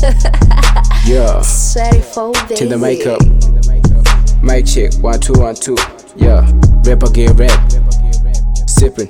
Yeah, baby. to the makeup. Mic check, 1 2 1 2. Yeah, rap again, rap. Sippin'.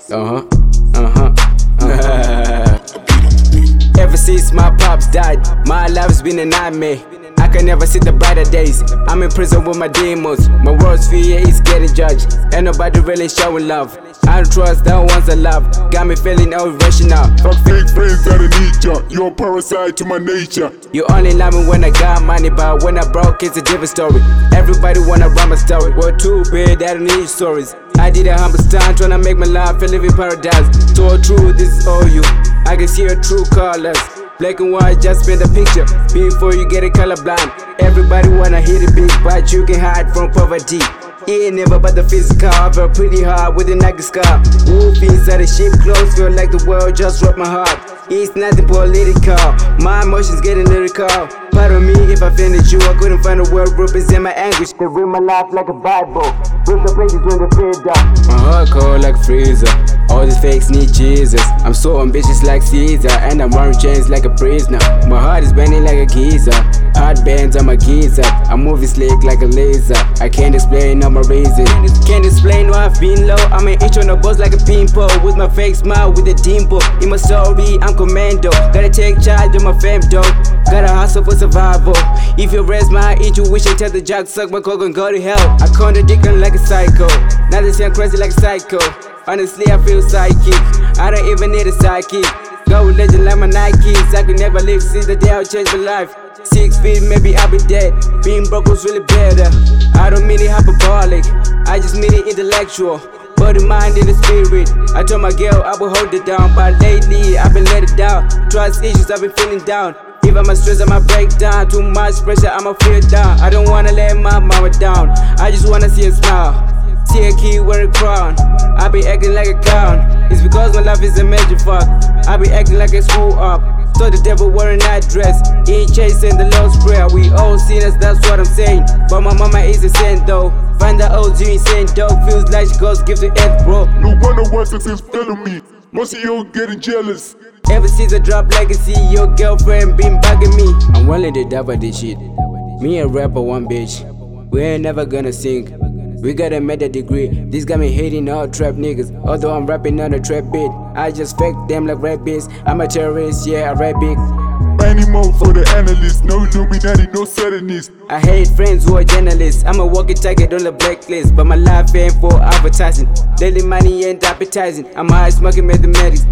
Ever since my pops died, my life's been a nightmare. I can never see the brighter days. I'm in prison with my demons. My worst fear is getting judged. Ain't nobody really showing love. I don't trust the ones I love. Got me feeling irrational. Fuck fake friends that I need ya. You're a parasite to my nature. You only love me when I got money, but when I broke, it's a different story. Everybody wanna run my story. We're too big, I don't need stories. I did a humble stunt trying to make my life a living paradise. So true, this is all you. I can see your true colors. Black and white, just paint a picture before you get it colorblind. Everybody wanna hit it big, but you can hide from poverty. It ain't never but the physical. I feel pretty hard with a Nike scar. Wolf inside the sheep clothes, feel like the world just broke my heart. It's nothing political, my emotions getting lyrical. Pardon me if I offended you, I couldn't find a word represent my anguish. They read my life like a Bible, with the pages when they fade down. My heart cold like a freezer, all these fakes need Jesus. I'm so ambitious like Caesar, and I'm wearing chains like a prisoner. My heart is burning like a geezer, heart bands on my geezer. I'm moving slick like a laser, I can't explain all my reasons. Can't explain why I've been low, I'm an inch on the boss like a pimple. With my fake smile with a dimple, in my story I'm commando. Gotta take charge of my fam dog, gotta hustle for survival. If you raise my intuition, tell the jack suck my coke and go to hell. I contradict them like a psycho, now they say I'm crazy like a psycho. Honestly, I feel psychic, I don't even need a sidekick. Go with legend like my Nikes, I could never live since the day I changed my life. 6 feet, maybe I'll be dead. Being broke was really better. I don't mean it hyperbolic, I just mean it intellectual. Body, mind, and the spirit. I told my girl I would hold it down, but lately I've been let it down. Trust issues, I've been feeling down. If I'm stressed, I'ma break down. Too much pressure, I'ma feel down. I don't wanna let my mama down, I just wanna see her smile, see a kid wearing a crown. I be acting like a clown, it's because my life is a major fuck. I be acting like a screw up, so the devil wearing that dress. He ain't chasing the Lord's prayer. We all sinners, that's what I'm saying. But my mama is a saint though. Find the old you insane dog, feels like she goes give the earth, bro. No wonder why success failing me. Most of you getting jealous. Ever since I dropped legacy, your girlfriend been bugging me. I'm willing to die for this shit. Me and rapper, one bitch. We ain't never gonna sing. We gotta make a degree. This got me hating all trap niggas. Although I'm rapping on a trap beat, I just fake them like rap beats. I'm a terrorist, yeah, I rap big. Animal for the analyst, no Illuminati, no Satanist. I hate friends who are journalists. I'm a walking target on the blacklist, but my life ain't for advertising. Daily money ain't appetizing. I'm high smoking mathematics.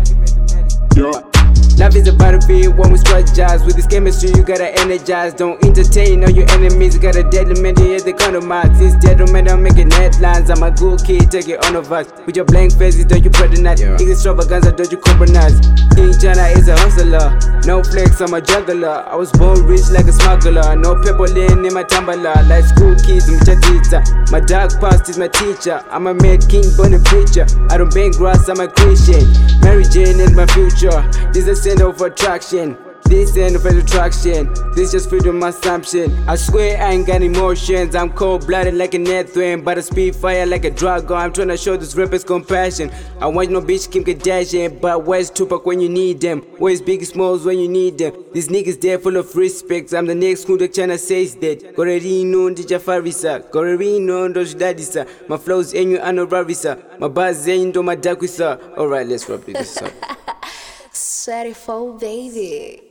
Yeah. Life is a battlefield, one we strategize. With this chemistry you gotta energize. Don't entertain all your enemies, you gotta deadly here they compromise. Instead of I'm making headlines, I'm a good kid, take it on of us. With your blank faces, don't you patronize. It's extravaganza, don't you compromise. King China is a hustler, no flex, I'm a juggler. I was born rich like a smuggler, no people in my tumbler. Like school kids, I'm teacher. My dark past is my teacher. I'm a mad king, born a preacher. I don't bang grass, I'm a Christian. Mary Jane is my future. This is a center of attraction, this end of attraction. This just freedom assumption. I swear I ain't got emotions. I'm cold-blooded like an earthworm, but I speed fire like a dragon. I'm trying to show this rappers compassion. I want no bitch Kim Kardashian, but where's Tupac when you need them? Where's Biggie Smalls when you need them? These niggas there full of respect. I'm the next school that China says that. Gorerino ndija farisa, Gorerino ndo jidadisa. My flows enyu anorarisa, my bars endo madakwisa. Alright, let's wrap this up. Baby.